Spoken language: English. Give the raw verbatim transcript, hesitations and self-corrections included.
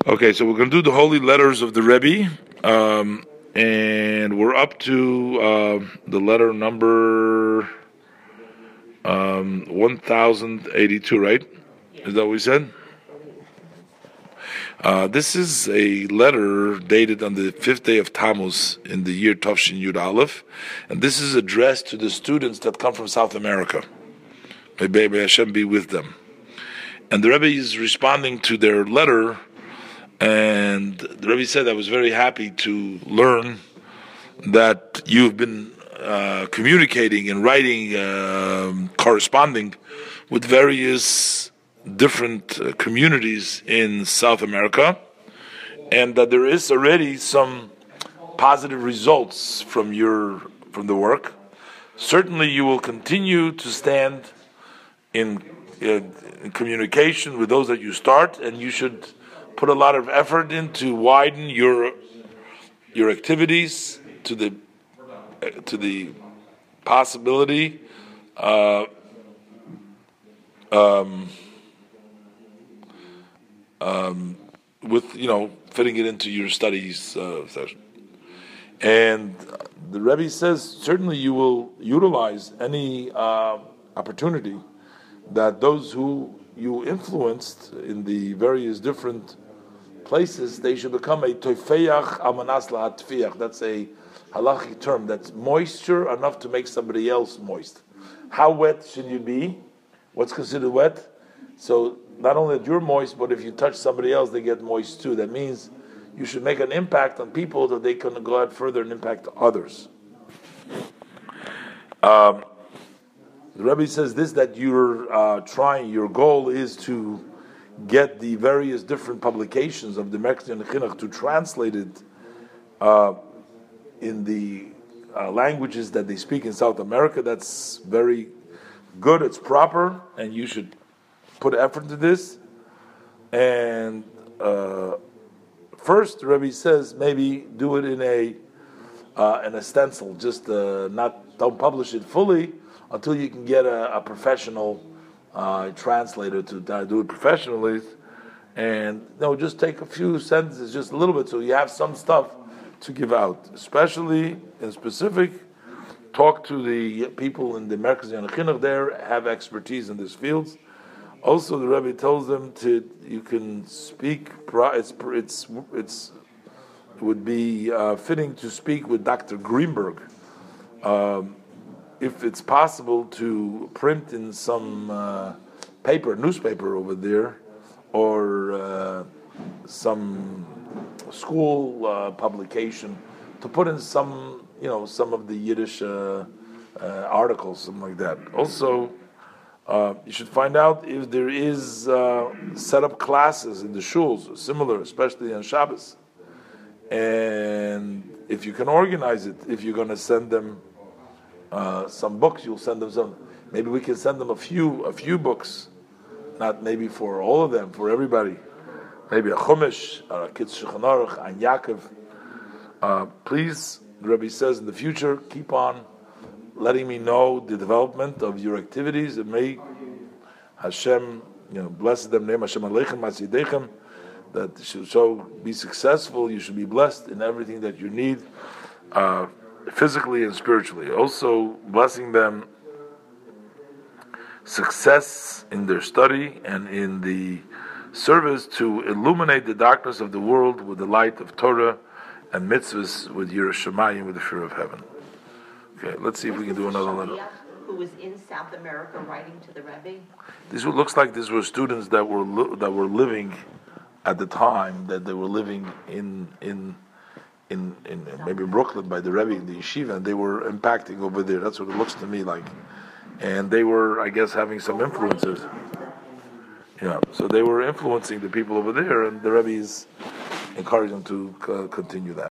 Okay, so we're going to do the holy letters of the Rebbe, um, and we're up to uh, the letter number um, one thousand eighty-two, right? Is that what we said? Uh, this is a letter dated on the fifth day of Tammuz in the year Tafshin Yud Aleph, and this is addressed to the students that come from South America. May Hashem be with them. And the Rebbe is responding to their letter, and the Rebbe said, I was very happy to learn that you've been uh, communicating and writing, uh, corresponding with various different uh, communities in South America, and that there is already some positive results from your from the work. Certainly you will continue to stand in, uh, in communication with those that you start, and you should put a lot of effort in to widen your your activities to the uh, to the possibility uh, um, um, with you know fitting it into your studies uh, session. And the Rebbe says certainly you will utilize any uh, opportunity that those who you influenced in the various different places, they should become a toifeyach amanas lahatfiyach. That's a halachic term. That's moisture enough to make somebody else moist. How wet should you be? What's considered wet? So not only that you're moist, but if you touch somebody else, they get moist too. That means you should make an impact on people that they can go out further and impact others. Um, the Rebbe says this, that you're uh, trying, your goal is to get the various different publications of the Mexican Chinuch to translate it uh, in the uh, languages that they speak in South America. That's very good, it's proper, and you should put effort into this. And uh, first, the Rebbe says maybe do it in a uh, in a stencil, just uh, not don't publish it fully until you can get a, a professional uh, translator to do it professionally. And no, just take a few sentences, just a little bit, so you have some stuff to give out. Especially in specific, talk to the people in the Merkaz Chinuch there, have expertise in these fields. Also, the Rebbe tells them to you can speak. It's it's it's it would be uh, fitting to speak with Doctor Greenberg, um, if it's possible to print in some uh, paper, newspaper over there, or uh, some school uh, publication, to put in some you know some of the Yiddish uh, uh, articles, something like that. Also. Uh, you should find out if there is uh, set up classes in the shuls, similar, especially on Shabbos. And if you can organize it, if you're going to send them uh, some books, you'll send them some. Maybe we can send them a few, a few books, not maybe for all of them, for everybody. Maybe a Chumash, or a Kitz Shulchan Aruch, and Yaakov. Uh, please, the Rebbe says, in the future, keep on letting me know the development of your activities, and may Hashem, you know, bless them. Name Hashem Aleichem Masidechem, that should so be successful. You should be blessed in everything that you need, uh, physically and spiritually. Also, blessing them success in their study and in the service to illuminate the darkness of the world with the light of Torah and mitzvahs, with Yiras Shamayim, with the fear of heaven. Okay, let's see if we can do another letter. Who was in South America writing to the Rebbe? This looks like these were students that were li- that were living at the time that they were living in in in, in maybe Brooklyn by the Rebbe in the yeshiva, and they were impacting over there. That's what it looks to me like, and they were, I guess, having some influences. Yeah, so they were influencing the people over there, and the Rebbe is encouraging them to uh, continue that.